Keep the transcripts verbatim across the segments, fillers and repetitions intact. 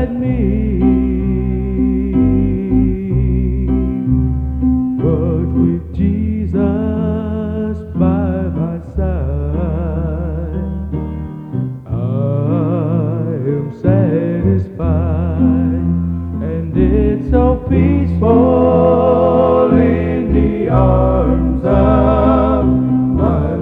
me. But with Jesus by my side, I am satisfied, and it's so peaceful in the arms of my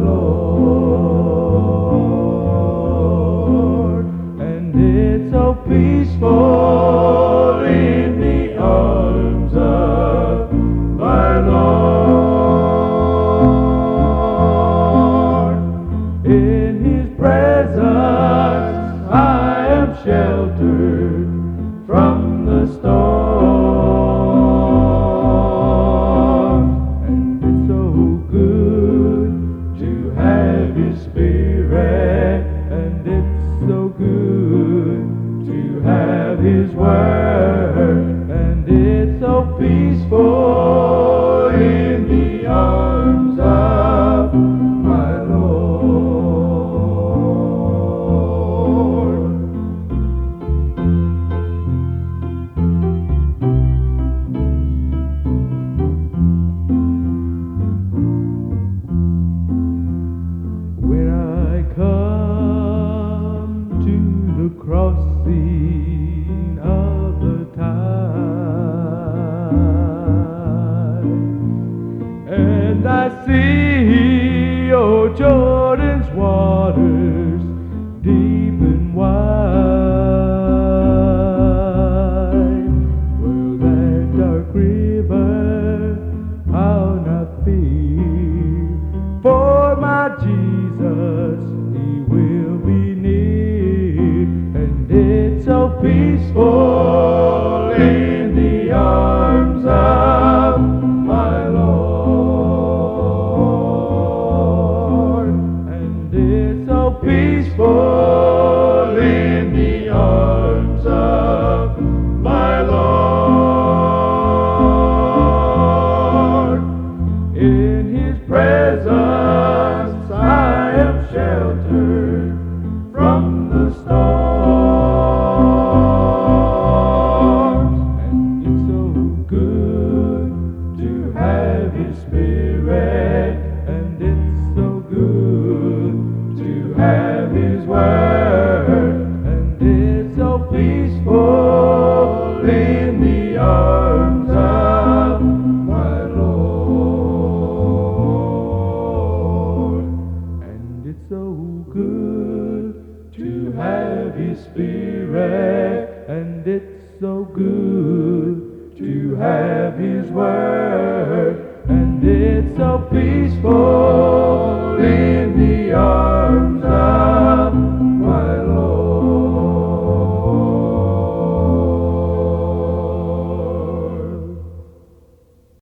Lord, and it's so peaceful in the arms of my Lord. In His presence I am sheltered from the storm, and it's so good to have His Spirit, and it's so good to have His Word, and it's so peaceful in the arms of my Lord. When I come to the crossing of the tide, and I see, oh, Jordan's waters deep and wide, well, that dark river I'll not fear, for my Jesus, He will be near, and it's so peaceful in the arms of my Lord, and it's so peaceful in the arms of my Lord. In His presence I am sheltered from the storms, and it's so good to have His Spirit, and it's so good to have His Word, and it's so peaceful in the arms of my Lord, and it's so good to have His Spirit, and it's so good to have His Word, and it's so peaceful in the arms